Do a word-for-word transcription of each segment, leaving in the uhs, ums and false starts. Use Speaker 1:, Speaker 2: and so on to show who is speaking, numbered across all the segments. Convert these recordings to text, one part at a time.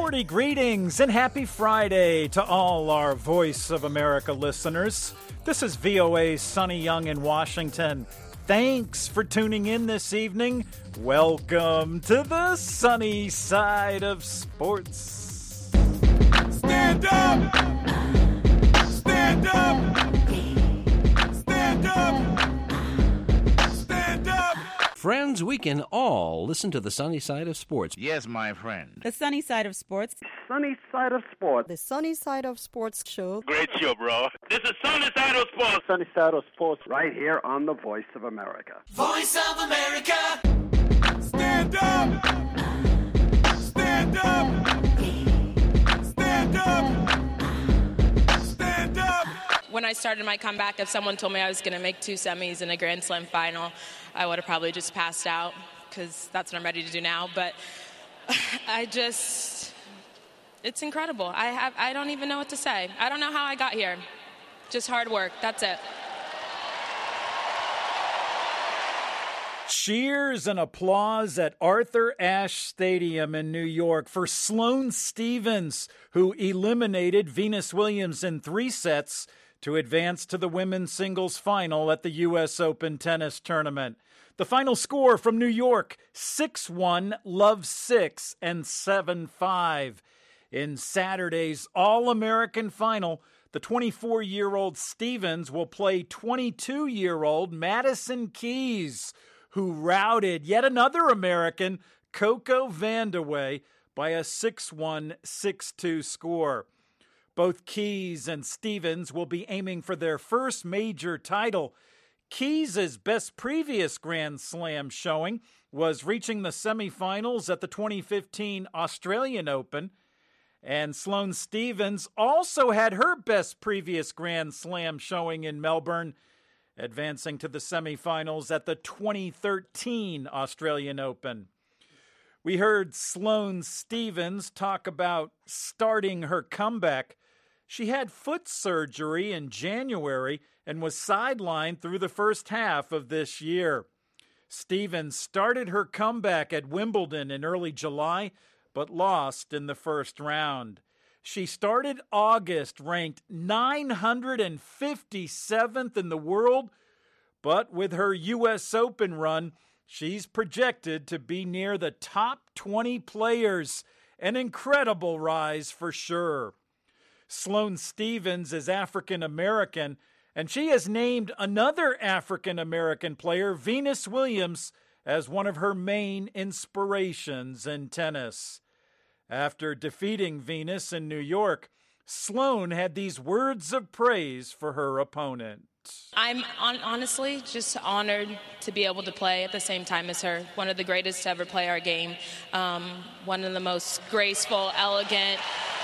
Speaker 1: Sporty greetings and happy Friday to all our Voice of America listeners. This is V O A's Sonny Young in Washington. Thanks for tuning in this evening. Welcome to the sunny side of sports.
Speaker 2: Stand up! Stand up! Stand up! Stand up!
Speaker 3: Friends, we can all listen to the sunny side of sports.
Speaker 4: Yes, my friend.
Speaker 5: The sunny side of sports.
Speaker 6: Sunny side of sports.
Speaker 7: The sunny side of sports show.
Speaker 4: Great show, bro. This is Sunny Side of Sports.
Speaker 6: Sunny side of sports right here on the Voice of America.
Speaker 2: Voice of America! Stand up! Stand up! Stand up! Stand up!
Speaker 8: When I started my comeback, if someone told me I was going to make two semis in a Grand Slam final, I would have probably just passed out because that's what I'm ready to do now. But I just, it's incredible. I have, I don't even know what to say. I don't know how I got here. Just hard work. That's it.
Speaker 1: Cheers and applause at Arthur Ashe Stadium in New York for Sloane Stephens, who eliminated Venus Williams in three sets to advance to the women's singles final at the U S Open tennis tournament. The final score from New York, six one, love six, and seven five. In Saturday's All-American final, the twenty-four-year-old Stephens will play twenty-two-year-old Madison Keys, who routed yet another American, Coco Vandeweghe, by a six one, six two score. Both Keys and Stephens will be aiming for their first major title. Keys' best previous Grand Slam showing was reaching the semifinals at the twenty fifteen Australian Open, and Sloane Stephens also had her best previous Grand Slam showing in Melbourne, advancing to the semifinals at the twenty thirteen Australian Open. We heard Sloane Stephens talk about starting her comeback. She had foot surgery in January and was sidelined through the first half of this year. Stephens started her comeback at Wimbledon in early July, but lost in the first round. She started August ranked nine hundred fifty-seventh in the world, but with her U S Open run, she's projected to be near the top twenty players. An incredible rise for sure. Sloane Stephens is African-American, and she has named another African-American player, Venus Williams, as one of her main inspirations in tennis. After defeating Venus in New York, Sloane had these words of praise for her opponent.
Speaker 8: I'm on, honestly just honored to be able to play at the same time as her. One of the greatest to ever play our game. Um, one of the most graceful, elegant,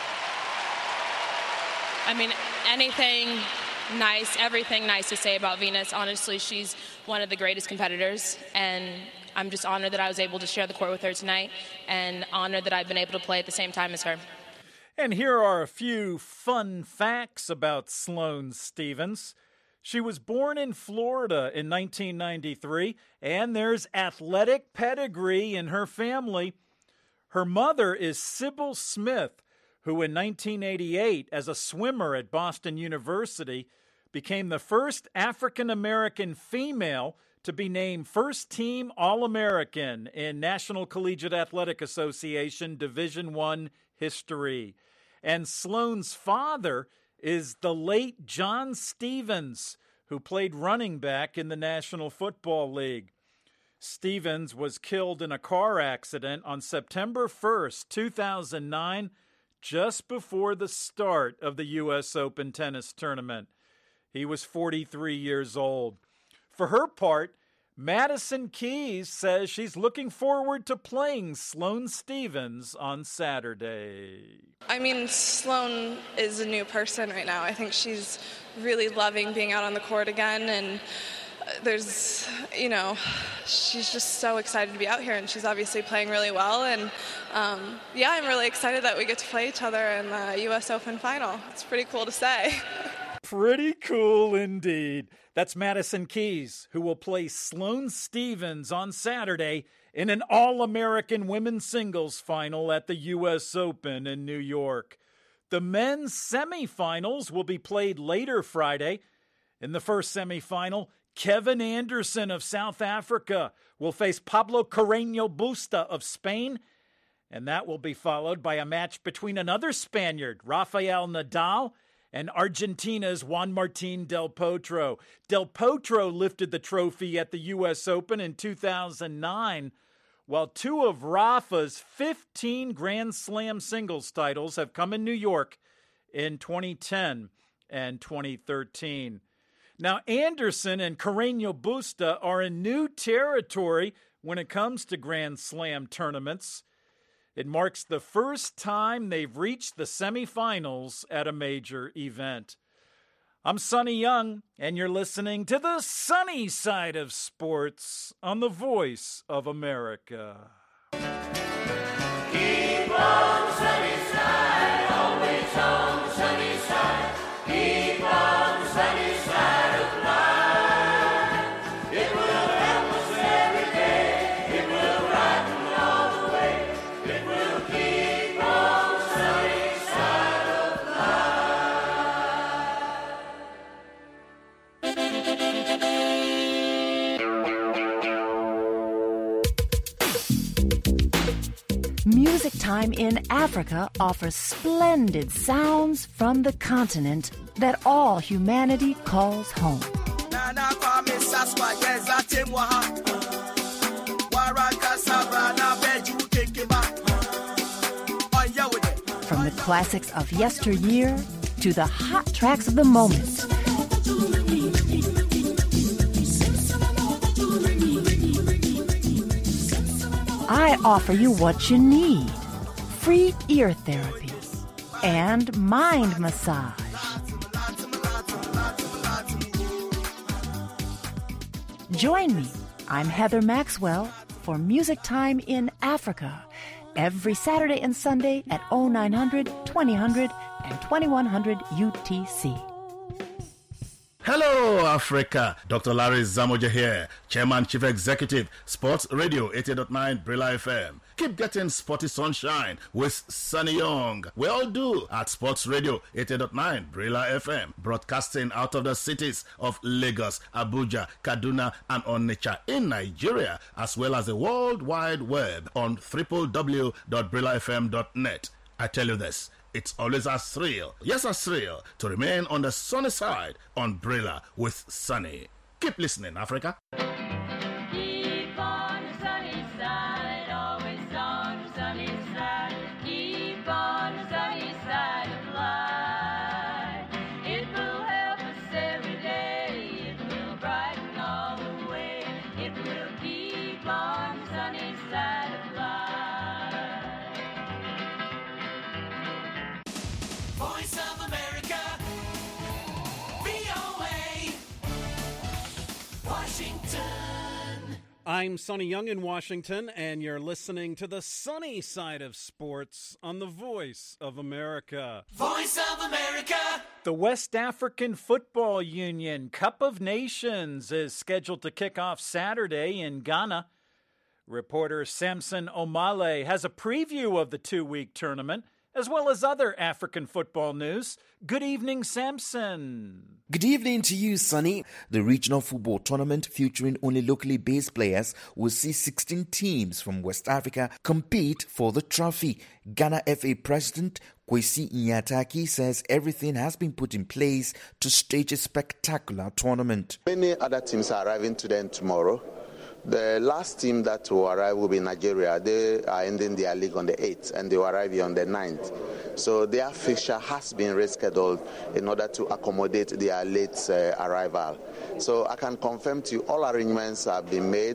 Speaker 8: I mean, anything nice, everything nice to say about Venus. Honestly, she's one of the greatest competitors, and I'm just honored that I was able to share the court with her tonight, and honored that I've been able to play at the same time as her.
Speaker 1: And here are a few fun facts about Sloane Stephens. She was born in Florida in nineteen ninety-three, and there's athletic pedigree in her family. Her mother is Sybil Smith, who in nineteen eighty-eight, as a swimmer at Boston University, became the first African-American female to be named first-team All-American in National Collegiate Athletic Association Division I history. And Sloane's father is the late John Stephens, who played running back in the National Football League. Stephens was killed in a car accident on September first, two thousand nine, just before the start of the U S Open tennis tournament. He was forty-three years old. For her part, Madison Keys says she's looking forward to playing Sloane Stephens on Saturday.
Speaker 9: I mean, Sloane is a new person right now. I think she's really loving being out on the court again, and there's, you know, she's just so excited to be out here, and she's obviously playing really well, and um, yeah, I'm really excited that we get to play each other in the U S Open final. It's pretty cool to say.
Speaker 1: Pretty cool indeed. That's Madison Keys, who will play Sloane Stephens on Saturday in an All-American women's singles final at the U S Open in New York. The men's semifinals will be played later Friday. In the first semifinal, Kevin Anderson of South Africa will face Pablo Carreño Busta of Spain, and that will be followed by a match between another Spaniard, Rafael Nadal, and Argentina's Juan Martín Del Potro. Del Potro lifted the trophy at the U S Open in two thousand nine, while two of Rafa's fifteen Grand Slam singles titles have come in New York in twenty ten and twenty thirteen. Now, Anderson and Carreño Busta are in new territory when it comes to Grand Slam tournaments. It marks the first time they've reached the semifinals at a major event. I'm Sonny Young, and you're listening to the sunny side of sports on the Voice of America.
Speaker 2: Keep on the sunny side, always on the sunny side. Keep on the sunny side of life. It will help us every day. It will brighten all the way. It will keep on the sunny side of
Speaker 5: life. Music Time in Africa offers splendid sounds from the continent that all humanity calls home. From the classics of yesteryear to the hot tracks of the moment. I offer you what you need. Free ear therapy and mind massage. Join me. I'm Heather Maxwell for Music Time in Africa every Saturday and Sunday at oh nine hundred, twenty hundred, and twenty-one hundred U T C.
Speaker 10: Hello, Africa. Doctor Larry Zamoja here, Chairman, Chief Executive, Sports Radio eighty point nine Brilla F M. Keep getting sporty sunshine with Sonny Young. We all do at Sports Radio eighty point nine Brilla F M, broadcasting out of the cities of Lagos, Abuja, Kaduna, and Onitsha in Nigeria, as well as the World Wide Web on w w w dot brilla f m dot net. I tell you this, it's always a thrill, yes a thrill, to remain on the sunny side on Brilla with Sonny. Keep listening, Africa.
Speaker 2: Keep on the sunny side, always on the sunny side. Keep on the sunny side of life. It will help us every day. It will brighten all the way. It will keep on the sunny side of life. Voice of America, V O A, Washington.
Speaker 1: I'm Sonny Young in Washington, and you're listening to the sunny side of sports on the Voice of America.
Speaker 2: Voice of America.
Speaker 1: The West African Football Union Cup of Nations is scheduled to kick off Saturday in Ghana. Reporter Samson Omale has a preview of the two-week tournament, as well as other African football news. Good evening, Samson.
Speaker 11: Good evening to you, Sonny. The regional football tournament, featuring only locally based players, will see sixteen teams from West Africa compete for the trophy. Ghana F A President Kwesi Nyataki says everything has been put in place to stage a spectacular tournament.
Speaker 12: Many other teams are arriving today and tomorrow. The last team that will arrive will be Nigeria. They are ending their league on the eighth, and they will arrive here on the ninth. So their fixture has been rescheduled in order to accommodate their late uh, arrival. So I can confirm to you all arrangements have been made.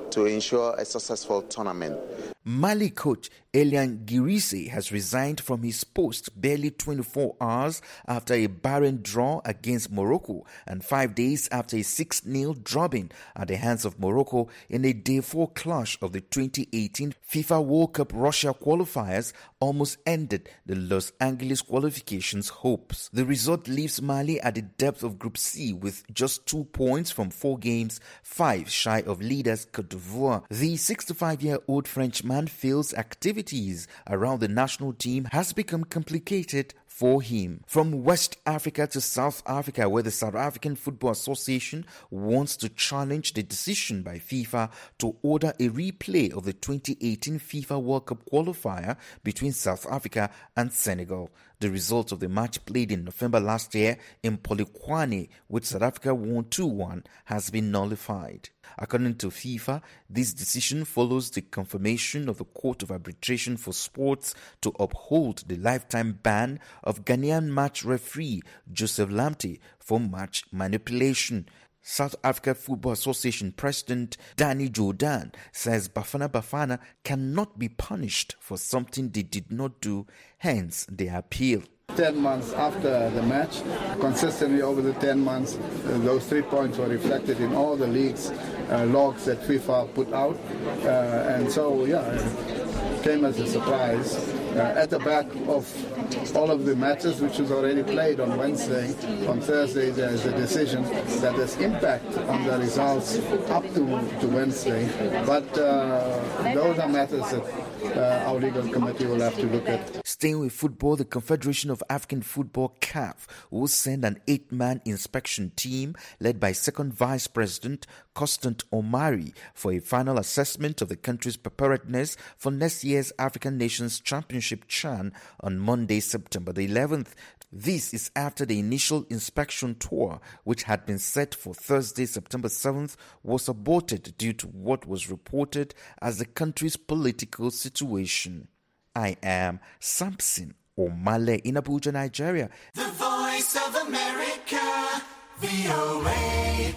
Speaker 12: to ensure a successful tournament.
Speaker 11: Mali coach Elian Girise has resigned from his post barely twenty-four hours after a barren draw against Morocco and five days after a six nil drubbing at the hands of Morocco in a day four clash of the twenty eighteen FIFA World Cup Russia qualifiers almost ended the Los Angeles qualifications hopes. The result leaves Mali at the depth of Group C with just two points from four games, five shy of leaders Cote d'Ivoire. The sixty-five-year-old Frenchman feels activities around the national team has become complicated for him. From West Africa to South Africa, where the South African Football Association wants to challenge the decision by FIFA to order a replay of the twenty eighteen FIFA World Cup qualifier between South Africa and Senegal. The result of the match played in November last year in Polokwane, which South Africa won two one, has been nullified. According to FIFA, this decision follows the confirmation of the Court of Arbitration for Sports to uphold the lifetime ban of Ghanaian match referee Joseph Lamptey for match manipulation. South Africa Football Association President Danny Jordan says Bafana Bafana cannot be punished for something they did not do, hence the appeal.
Speaker 13: Ten months after the match, consistently over the ten months, uh, those three points were reflected in all the league's uh, logs that FIFA put out. Uh, and so, yeah, it came as a surprise. Uh, at the back of all of the matches, which was already played on Wednesday, on Thursday there is a decision that has impact on the results up to, to Wednesday. But uh, those are matters that uh, our legal committee will have to look at.
Speaker 11: Staying with football, the Confederation of African Football, C A F, will send an eight-man inspection team led by Second Vice President Constant Omari for a final assessment of the country's preparedness for next year's African Nations Championship CHAN on Monday, September the eleventh. This is after the initial inspection tour, which had been set for Thursday, September seventh, was aborted due to what was reported as the country's political situation. I am Samson Omale in Abuja, Nigeria.
Speaker 14: The Voice of America, V O A.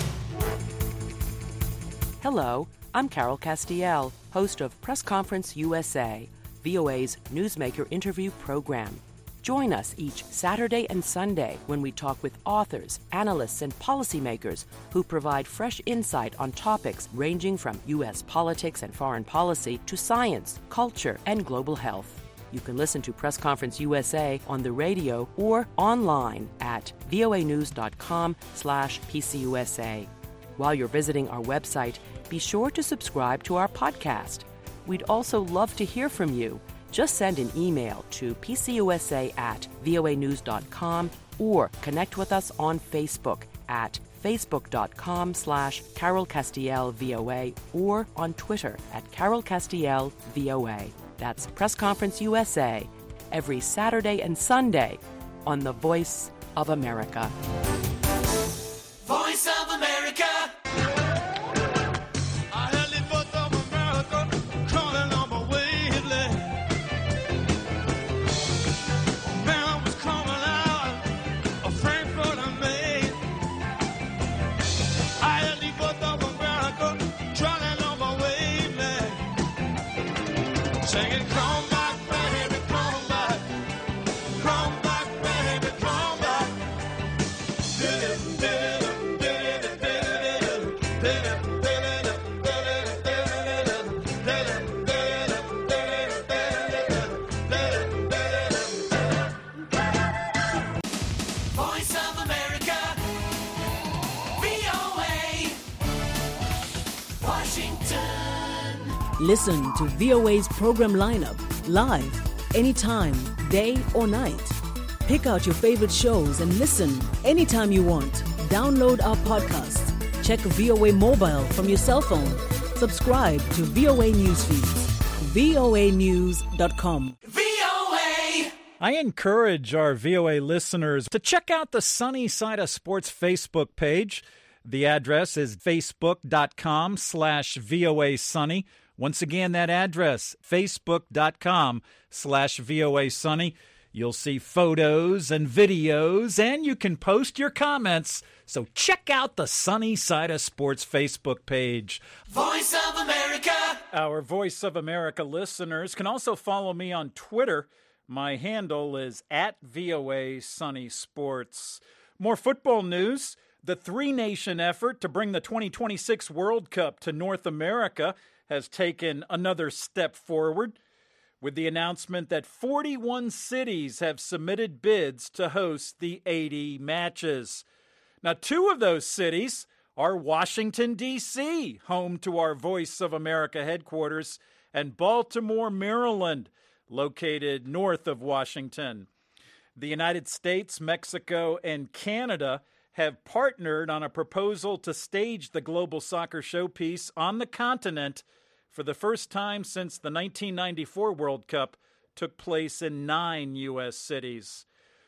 Speaker 15: Hello, I'm Carol Castiel, host of Press Conference U S A, V O A's newsmaker interview program. Join us each Saturday and Sunday when we talk with authors, analysts, and policymakers who provide fresh insight on topics ranging from U S politics and foreign policy to science, culture, and global health. You can listen to Press Conference U S A on the radio or online at voanews.com slash PCUSA. While you're visiting our website, be sure to subscribe to our podcast. We'd also love to hear from you. Just send an email to pcusa at voanews.com or connect with us on Facebook at facebook.com slash Carol Castiel VOA or on Twitter at Carol Castiel VOA. That's Press Conference U S A every Saturday and Sunday on the Voice of America.
Speaker 14: Voice of America.
Speaker 16: Listen to V O A's program lineup live, anytime, day or night. Pick out your favorite shows and listen anytime you want. Download our podcast. Check V O A mobile from your cell phone. Subscribe to V O A News Feeds. V O A news dot com.
Speaker 14: V O A!
Speaker 1: I encourage our V O A listeners to check out the Sunny Side of Sports Facebook page. The address is facebook.com slash VOA Sunny. Once again, that address, facebook.com slash VOA Sunny. You'll see photos and videos, and you can post your comments. So check out the Sunny Side of Sports Facebook page.
Speaker 14: Voice of America.
Speaker 1: Our Voice of America listeners can also follow me on Twitter. My handle is at V O A Sunny Sports. More football news. The three-nation effort to bring the twenty twenty-six World Cup to North America has taken another step forward, with the announcement that forty-one cities have submitted bids to host the eighty matches. Now, two of those cities are Washington, D C, home to our Voice of America headquarters, and Baltimore, Maryland, located north of Washington. The United States, Mexico, and Canada have partnered on a proposal to stage the global soccer showpiece on the continent for the first time since the nineteen ninety-four World Cup took place in nine U S cities.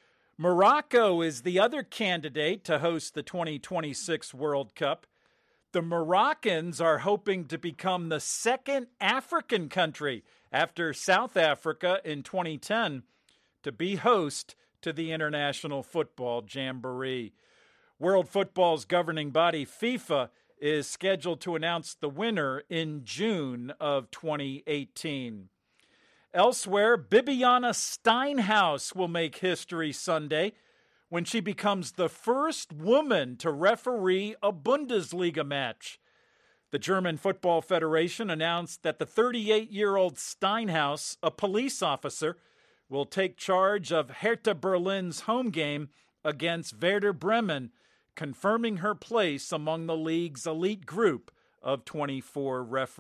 Speaker 1: Morocco is the other candidate to host the twenty twenty-six World Cup. The Moroccans are hoping to become the second African country after South Africa in twenty ten to be host to the International Football Jamboree. World football's governing body, FIFA, is scheduled to announce the winner in June of twenty eighteen. Elsewhere, Bibiana Steinhaus will make history Sunday when she becomes the first woman to referee a Bundesliga match. The German Football Federation announced that the thirty-eight-year-old Steinhaus, a police officer, will take charge of Hertha Berlin's home game against Werder Bremen, confirming her place among the league's elite group of twenty-four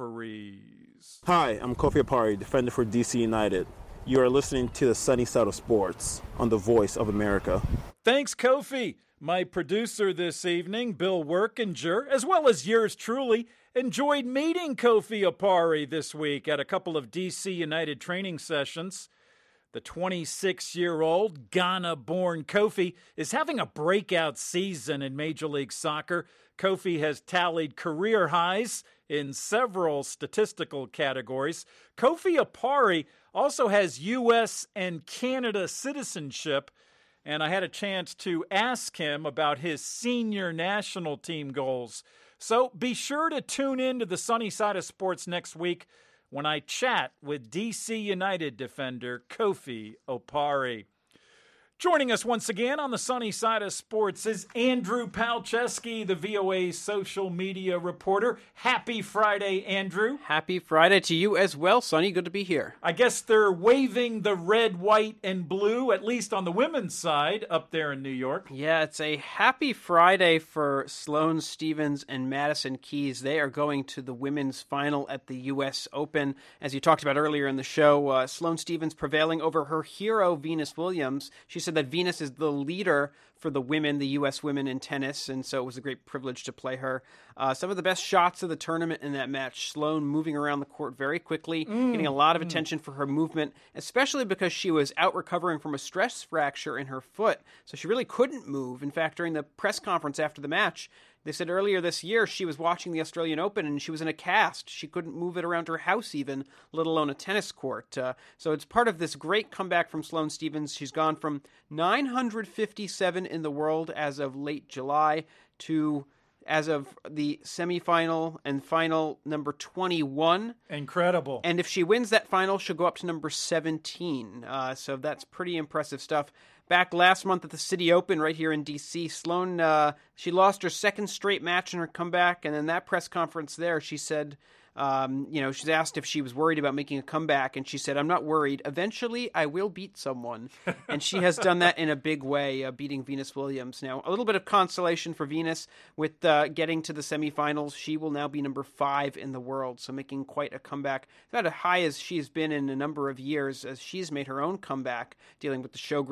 Speaker 1: referees.
Speaker 17: Hi, I'm Kofi Apari, defender for D C United. You are listening to the Sunny Side of Sports on the Voice of America.
Speaker 1: Thanks, Kofi. My producer this evening, Bill Workinger, as well as yours truly, enjoyed meeting Kofi Apari this week at a couple of D C United training sessions. The twenty-six-year-old Ghana-born Kofi is having a breakout season in Major League Soccer. Kofi has tallied career highs in several statistical categories. Kofi Apari also has U S and Canada citizenship, and I had a chance to ask him about his senior national team goals. So be sure to tune in to the Sunny Side of Sports next week when I chat with D C United defender Kofi Apari. Joining us once again on the Sunny Side of Sports is Andrew Palczewski, the V O A social media reporter. Happy Friday, Andrew.
Speaker 18: Happy Friday to you as well, Sonny. Good to be here.
Speaker 1: I guess they're waving the red, white, and blue, at least on the women's side, up there in New York.
Speaker 18: Yeah, it's a happy Friday for Sloane Stephens and Madison Keys. They are going to the women's final at the U S Open. As you talked about earlier in the show, uh, Sloane Stephens prevailing over her hero, Venus Williams. She said that Venus is the leader for the women, the U S women in tennis, and so it was a great privilege to play her. Uh, some of the best shots of the tournament in that match. Sloane moving around the court very quickly, mm. getting a lot of mm. attention for her movement, especially because she was out recovering from a stress fracture in her foot, so she really couldn't move. In fact, during the press conference after the match, they said earlier this year she was watching the Australian Open and she was in a cast. She couldn't move it around her house even, let alone a tennis court. Uh, so it's part of this great comeback from Sloane Stephens. She's gone from nine hundred fifty-seven in the world as of late July to, as of the semifinal and final, number twenty-one.
Speaker 1: Incredible.
Speaker 18: And if she wins that final, she'll go up to number seventeen. Uh, so that's pretty impressive stuff. Back last month at the City Open right here in D C, Sloane, uh, she lost her second straight match in her comeback, and in that press conference there, she said, um, you know, she's asked if she was worried about making a comeback, and she said, I'm not worried. Eventually, I will beat someone. And she has done that in a big way, uh, beating Venus Williams. Now, a little bit of consolation for Venus with uh, getting to the semifinals. She will now be number five in the world, so making quite a comeback. About as high as she's been in a number of years as she's made her own comeback, dealing with the Sjogren's syndrome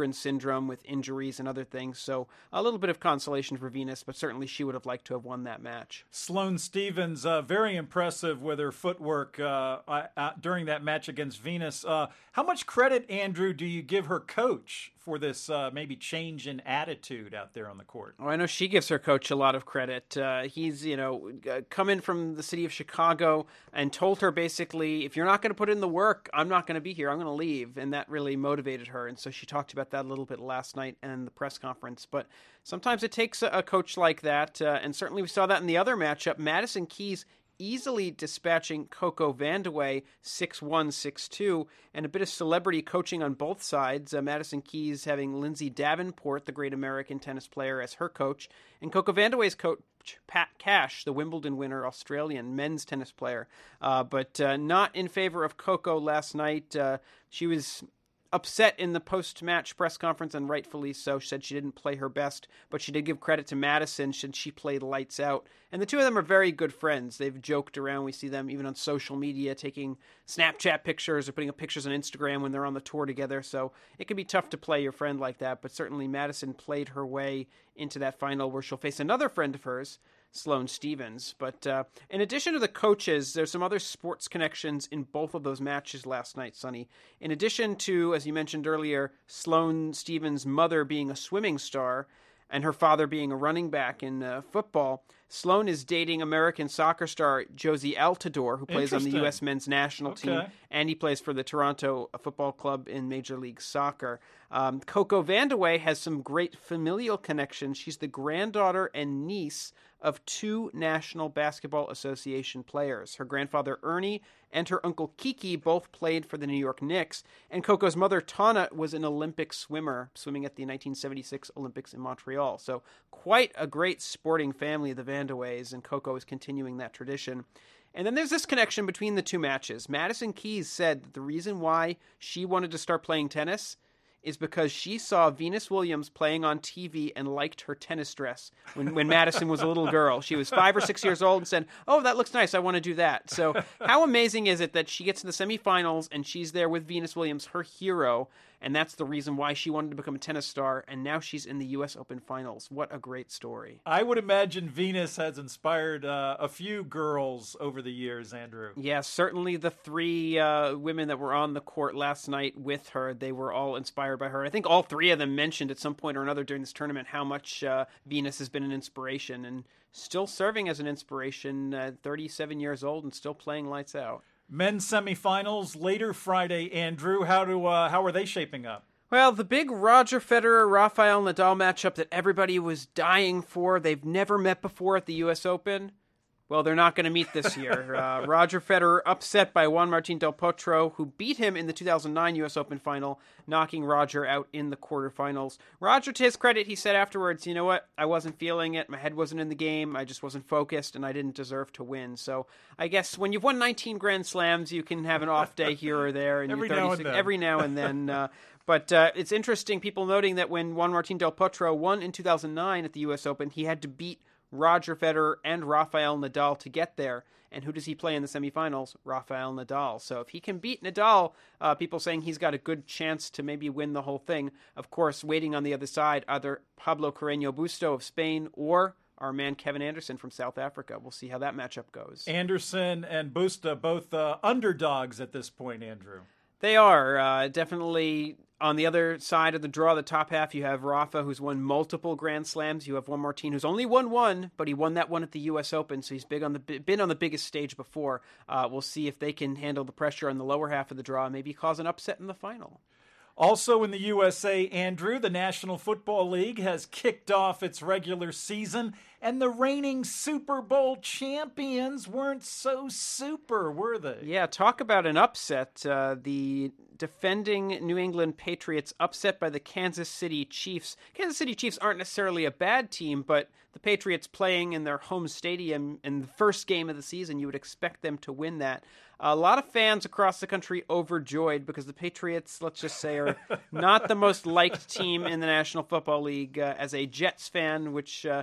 Speaker 18: conundrum with injuries and other things. So a little bit of consolation for Venus, but certainly she would have liked to have won that match.
Speaker 1: Sloane Stephens, uh, very impressive with her footwork uh, uh, during that match against Venus. Uh, how much credit, Andrew, do you give her coach for this uh, maybe change in attitude out there on the court?
Speaker 18: Oh, I know she gives her coach a lot of credit. Uh, he's, you know, come in from the city of Chicago and told her basically, if you're not going to put in the work, I'm not going to be here. I'm going to leave. And that really motivated her. And so she talked about that a little bit last night and the press conference. But sometimes it takes a, a coach like that. Uh, and certainly we saw that in the other matchup. Madison Keys easily dispatching Coco Vandeweghe six one, six two, and a bit of celebrity coaching on both sides. Uh, Madison Keys having Lindsay Davenport, the great American tennis player, as her coach, and Coco Vandeweghe's coach, Pat Cash, the Wimbledon winner, Australian men's tennis player, uh, but uh, not in favor of Coco last night. Uh, she was upset in the post-match press conference, and rightfully so. She said she didn't play her best, but she did give credit to Madison. She, she played lights out. And the two of them are very good friends. They've joked around. We see them even on social media taking Snapchat pictures or putting up pictures on Instagram when they're on the tour together. So it can be tough to play your friend like that, but certainly Madison played her way into that final where she'll face another friend of hers, Sloane Stephens. But uh, in addition to the coaches, there's some other sports connections in both of those matches last night, Sonny. In addition to, as you mentioned earlier, Sloane Stephens' mother being a swimming star and her father being a running back in uh, football, Sloane is dating American soccer star Josie Altidore, who plays on the U S men's national
Speaker 1: Okay.
Speaker 18: team, and he plays for the Toronto Football Club in Major League Soccer. Um, Coco Vandeweghe has some great familial connections. She's the granddaughter and niece of two National Basketball Association players. Her grandfather Ernie and her uncle Kiki both played for the New York Knicks, and Coco's mother Tana was an Olympic swimmer, swimming at the nineteen seventy-six Olympics in Montreal. So quite a great sporting family, the Vandeweghes, and Coco is continuing that tradition. And then there's this connection between the two matches. Madison Keys said that the reason why she wanted to start playing tennis is because she saw Venus Williams playing on T V and liked her tennis dress when, when Madison was a little girl. She was five or six years old and said, oh, that looks nice. I want to do that. So how amazing is it that she gets to the semifinals and she's there with Venus Williams, her hero, and that's the reason why she wanted to become a tennis star, and now she's in the U S Open Finals. What a great story.
Speaker 1: I would imagine Venus has inspired uh, a few girls over the years, Andrew.
Speaker 18: Yeah, certainly the three uh, women that were on the court last night with her, they were all inspired by her. I think all three of them mentioned at some point or another during this tournament how much uh, Venus has been an inspiration, and still serving as an inspiration, uh, thirty-seven years old and still playing lights out.
Speaker 1: Men's semifinals later Friday, Andrew. How do uh, how are they shaping up?
Speaker 18: Well, the big Roger Federer Rafael Nadal matchup that everybody was dying for, they've never met before at the U S Open. Well, they're not going to meet this year. uh, Roger Federer upset by Juan Martín del Potro, who beat him in the two thousand nine U S Open final, knocking Roger out in the quarterfinals. Roger, to his credit, he said afterwards, you know what, I wasn't feeling it, my head wasn't in the game, I just wasn't focused, and I didn't deserve to win. So I guess when you've won nineteen Grand Slams, you can have an off day here or there. And
Speaker 1: Every
Speaker 18: you're
Speaker 1: now and
Speaker 18: thirty-six
Speaker 1: then.
Speaker 18: Every now and then. Uh, but uh, it's interesting, people noting that when Juan Martín del Potro won in two thousand nine at the U S Open, he had to beat Roger Federer and Rafael Nadal to get there. And who does he play in the semifinals? Rafael Nadal. So if he can beat Nadal, uh, people saying he's got a good chance to maybe win the whole thing. Of course, waiting on the other side, either Pablo Carreño Busto of Spain or our man Kevin Anderson from South Africa. We'll see how that matchup goes.
Speaker 1: Anderson and Busta, both uh, underdogs at this point, Andrew.
Speaker 18: They are uh, definitely on the other side of the draw, the top half. You have Rafa, who's won multiple Grand Slams. You have Juan Martín, who's only won one, but he won that one at the U S Open, so he's big on the been on the biggest stage before. Uh, we'll see if they can handle the pressure on the lower half of the draw, maybe cause an upset in the final.
Speaker 1: Also in the U S A, Andrew, the National Football League has kicked off its regular season, and the reigning Super Bowl champions weren't so super, were they?
Speaker 18: Yeah, talk about an upset. Uh, the defending New England Patriots upset by the Kansas City Chiefs. Kansas City Chiefs aren't necessarily a bad team, but the Patriots playing in their home stadium in the first game of the season, you would expect them to win that. A lot of fans across the country overjoyed because the Patriots, let's just say, are not the most liked team in the National Football League. Uh, as a Jets fan, which uh,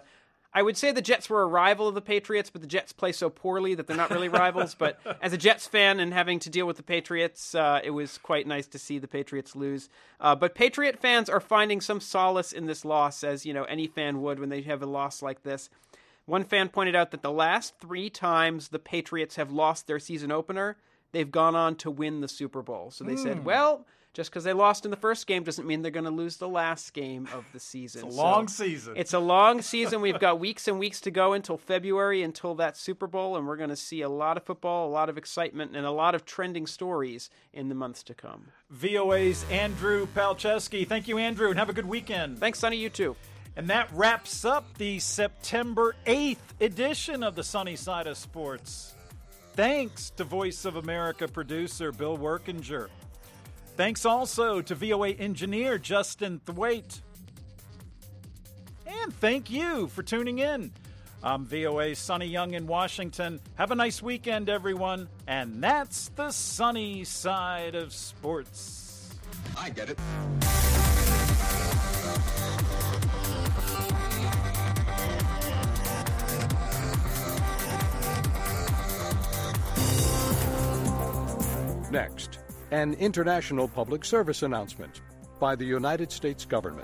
Speaker 18: I would say the Jets were a rival of the Patriots, but the Jets play so poorly that they're not really rivals. But as a Jets fan and having to deal with the Patriots, uh, it was quite nice to see the Patriots lose. Uh, but Patriot fans are finding some solace in this loss, as you know any fan would when they have a loss like this. One fan pointed out that the last three times the Patriots have lost their season opener, they've gone on to win the Super Bowl. So they mm. said, well, just because they lost in the first game doesn't mean they're going to lose the last game of the season.
Speaker 1: It's a long so season.
Speaker 18: It's a long season. We've got weeks and weeks to go until February, until that Super Bowl, and we're going to see a lot of football, a lot of excitement, and a lot of trending stories in the months to come.
Speaker 1: V O A's Andrew Palczewski. Thank you, Andrew, and have a good weekend.
Speaker 18: Thanks, Sonny. You too.
Speaker 1: And that wraps up the September eighth edition of the Sunny Side of Sports. Thanks to Voice of America producer Bill Workinger. Thanks also to V O A engineer Justin Thwaite. And thank you for tuning in. I'm V O A's Sonny Young in Washington. Have a nice weekend, everyone. And that's the Sunny Side of Sports.
Speaker 19: I get it.
Speaker 20: Next, an international public service announcement by the United States government.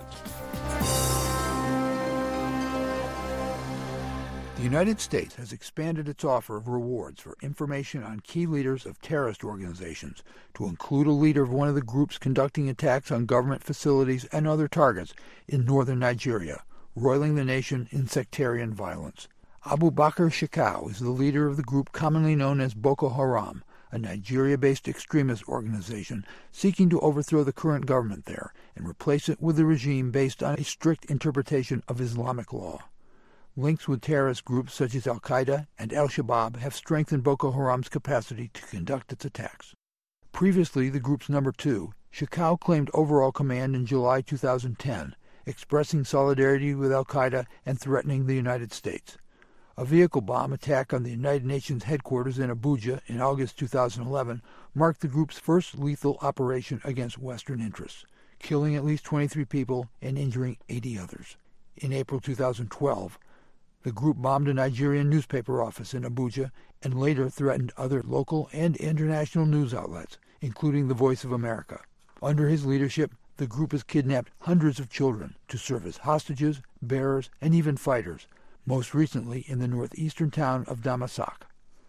Speaker 21: The United States has expanded its offer of rewards for information on key leaders of terrorist organizations to include a leader of one of the groups conducting attacks on government facilities and other targets in northern Nigeria, roiling the nation in sectarian violence. Abu Bakr Shekau is the leader of the group commonly known as Boko Haram, a Nigeria-based extremist organization seeking to overthrow the current government there and replace it with a regime based on a strict interpretation of Islamic law. Links with terrorist groups such as Al-Qaeda and Al-Shabaab have strengthened Boko Haram's capacity to conduct its attacks. Previously, the group's number two, Shekau claimed overall command in July two thousand ten, expressing solidarity with Al-Qaeda and threatening the United States. A vehicle bomb attack on the United Nations headquarters in Abuja in August two thousand eleven marked the group's first lethal operation against Western interests, killing at least twenty-three people and injuring eighty others. In April two thousand twelve, the group bombed a Nigerian newspaper office in Abuja and later threatened other local and international news outlets, including the Voice of America. Under his leadership, the group has kidnapped hundreds of children to serve as hostages, bearers, and even fighters, most recently in the northeastern town of Damasak.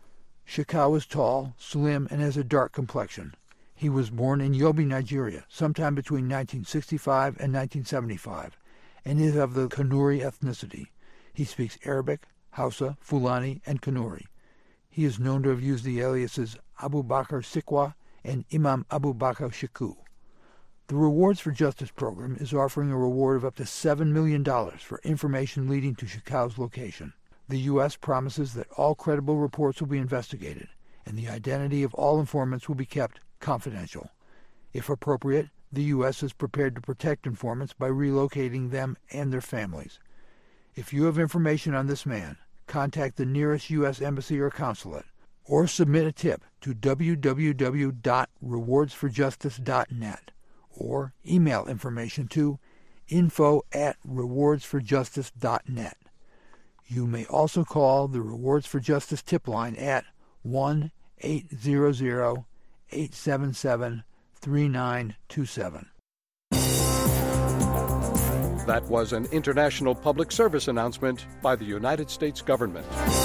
Speaker 21: Shekau is tall, slim, and has a dark complexion. He was born in Yobe, Nigeria, sometime between nineteen sixty-five and nineteen seventy-five, and is of the Kanuri ethnicity. He speaks Arabic, Hausa, Fulani, and Kanuri. He is known to have used the aliases Abu Bakr Sikwa and Imam Abu Bakr Sheku. The Rewards for Justice program is offering a reward of up to seven million dollars for information leading to Shekau's location. The U S promises that all credible reports will be investigated, and the identity of all informants will be kept confidential. If appropriate, the U S is prepared to protect informants by relocating them and their families. If you have information on this man, contact the nearest U S embassy or consulate, or submit a tip to w w w dot rewards for justice dot net. Or email information to info at rewards for justice dot net. You may also call the Rewards for Justice tip line at one eight hundred, eight seven seven, three nine two seven.
Speaker 20: That was an international public service announcement by the United States government.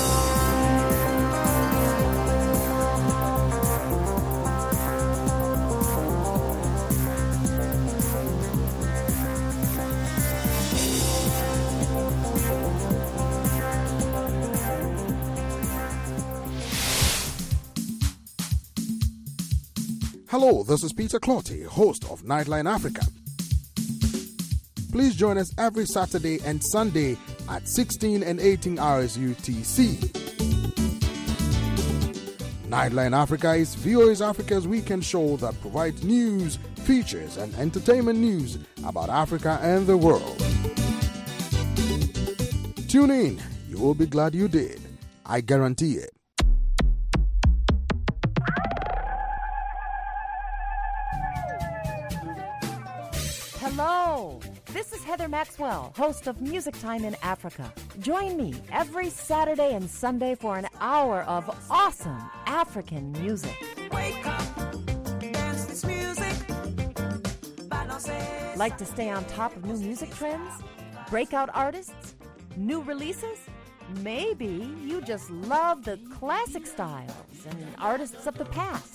Speaker 22: Hello, this is Peter Clotty, host of Nightline Africa. Please join us every Saturday and Sunday at sixteen and eighteen hours U T C. Nightline Africa is V O A's Africa's weekend show that provides news, features, and entertainment news about Africa and the world. Tune in. You will be glad you did. I guarantee it.
Speaker 23: Hello, this is
Speaker 5: is Heather Maxwell, host of Music Time in Africa. Join me every Saturday and Sunday for an hour of awesome African music.
Speaker 14: Wake up, dance this music.
Speaker 5: Like to stay on top of new music trends? Breakout artists? New releases? Maybe you just love the classic styles and artists of the past.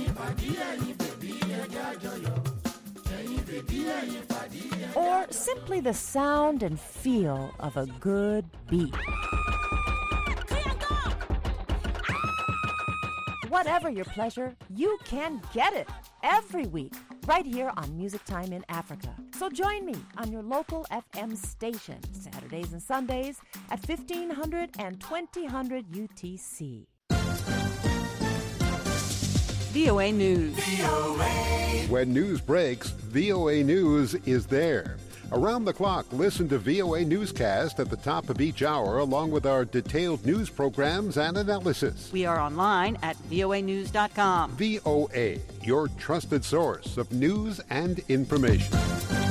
Speaker 5: Or simply the sound and feel of a good beat. Whatever your pleasure, you can get it every week right here on Music Time in Africa. So join me on your local F M station Saturdays and Sundays at fifteen hundred and twenty hundred U T C.
Speaker 16: V O A News.
Speaker 22: When news breaks, V O A News is there. Around the clock, listen to V O A Newscast at the top of each hour, along with our detailed news programs and analysis.
Speaker 16: We are online at V O A news dot com.
Speaker 22: V O A, your trusted source of news and information.